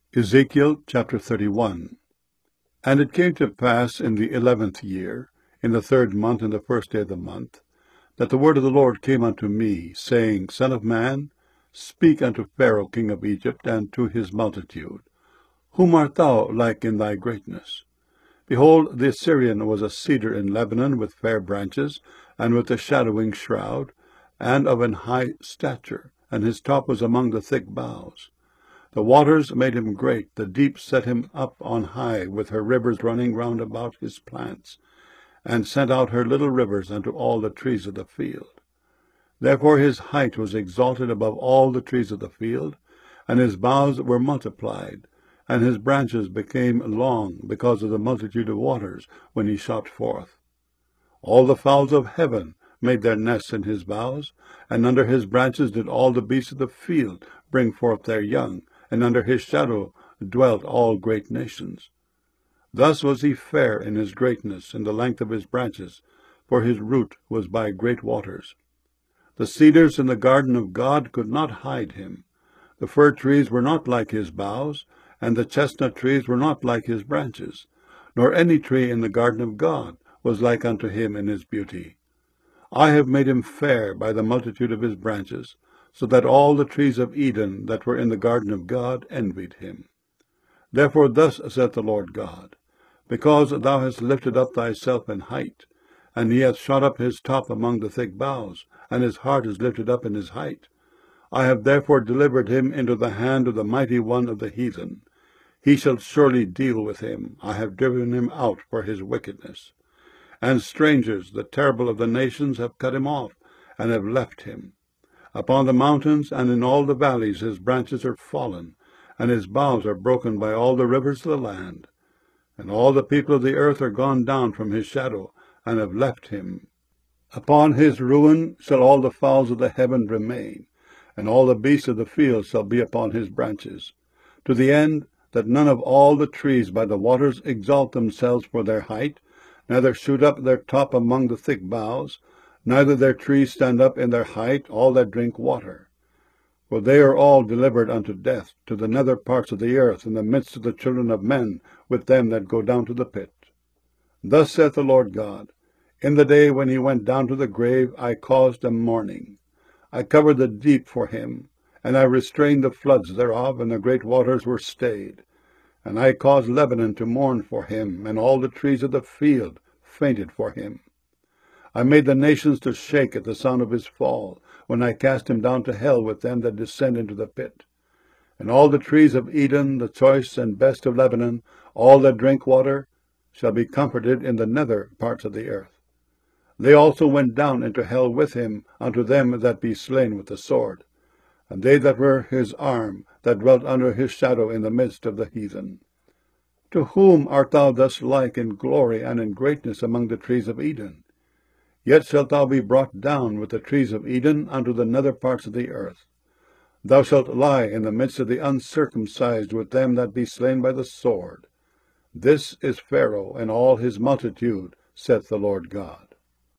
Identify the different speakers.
Speaker 1: Ezekiel chapter 31. And it came to pass in the 11th year, in the 3rd month, in the 1st day of the month, that the word of the Lord came unto me, saying, Son of man, speak unto Pharaoh king of Egypt, and to his multitude. Whom art thou like in thy greatness? Behold, the Assyrian was a cedar in Lebanon, with fair branches, and with a shadowing shroud, and of an high stature, and his top was among the thick boughs. The waters made him great, the deep set him up on high, with her rivers running round about his plants, and sent out her little rivers unto all the trees of the field. Therefore his height was exalted above all the trees of the field, and his boughs were multiplied, and his branches became long, because of the multitude of waters, when he shot forth. All the fowls of heaven made their nests in his boughs, and under his branches did all the beasts of the field bring forth their young, and under his shadow dwelt all great nations. Thus was he fair in his greatness, in the length of his branches, for his root was by great waters. The cedars in the garden of God could not hide him. The fir trees were not like his boughs, and the chestnut trees were not like his branches, nor any tree in the garden of God was like unto him in his beauty. I have made him fair by the multitude of his branches, so that all the trees of Eden that were in the garden of God envied him. Therefore thus saith the Lord God, because thou hast lifted up thyself in height, and he hath shot up his top among the thick boughs, and his heart is lifted up in his height, I have therefore delivered him into the hand of the mighty one of the heathen. He shall surely deal with him. I have driven him out for his wickedness. And strangers, the terrible of the nations, have cut him off, and have left him. Upon the mountains and in all the valleys his branches are fallen, and his boughs are broken by all the rivers of the land. And all the people of the earth are gone down from his shadow, and have left him. Upon his ruin shall all the fowls of the heaven remain, and all the beasts of the field shall be upon his branches, to the end that none of all the trees by the waters exalt themselves for their height, neither shoot up their top among the thick boughs, neither their trees stand up in their height, all that drink water. For they are all delivered unto death, to the nether parts of the earth, in the midst of the children of men, with them that go down to the pit. Thus saith the Lord God, In the day when he went down to the grave, I caused a mourning. I covered the deep for him, and I restrained the floods thereof, and the great waters were stayed. And I caused Lebanon to mourn for him, and all the trees of the field fainted for him. I made the nations to shake at the sound of his fall, when I cast him down to hell with them that descend into the pit. And all the trees of Eden, the choice and best of Lebanon, all that drink water, shall be comforted in the nether parts of the earth. They also went down into hell with him unto them that be slain with the sword, and they that were his arm, that dwelt under his shadow in the midst of the heathen. To whom art thou thus like in glory and in greatness among the trees of Eden? Yet shalt thou be brought down with the trees of Eden unto the nether parts of the earth. Thou shalt lie in the midst of the uncircumcised with them that be slain by the sword. This is Pharaoh and all his multitude, saith the Lord God.